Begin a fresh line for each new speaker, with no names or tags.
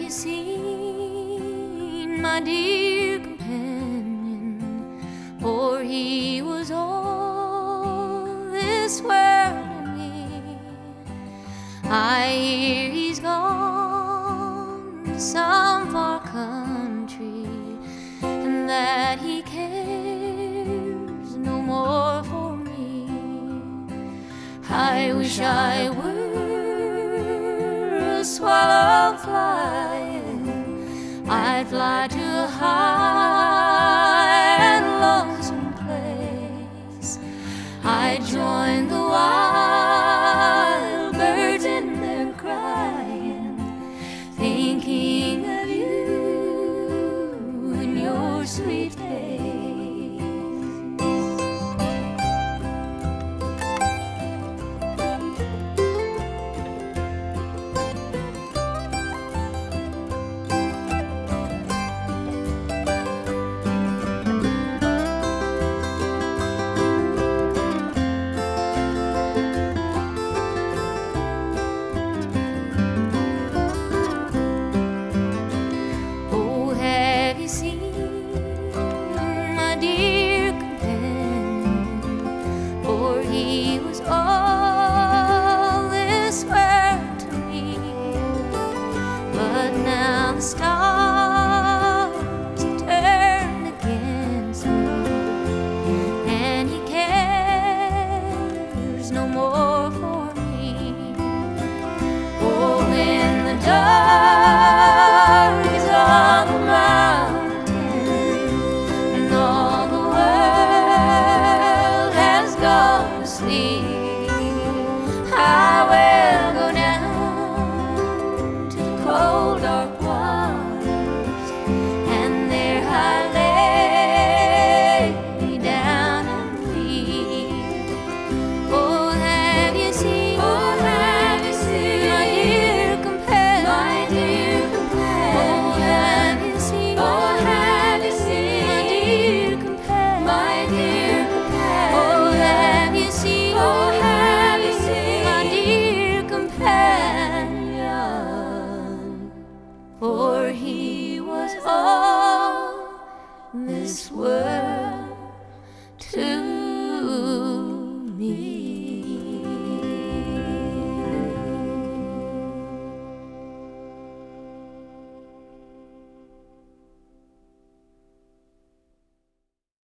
you seen my dear companion? For he was all this world to me. I hear he's gone to some far country, and that he cares no more for me. I wish I were a swallow flying. I'd fly to a high and lonesome place. I'd join the wild birds in their crying, thinking of you and your sweet face. Have you seen my dear companion? For he was all this world to me. But now the stars have turned against me, and he cares no more for me. Oh, when the dark is on the mountain and all the world has gone to sleep,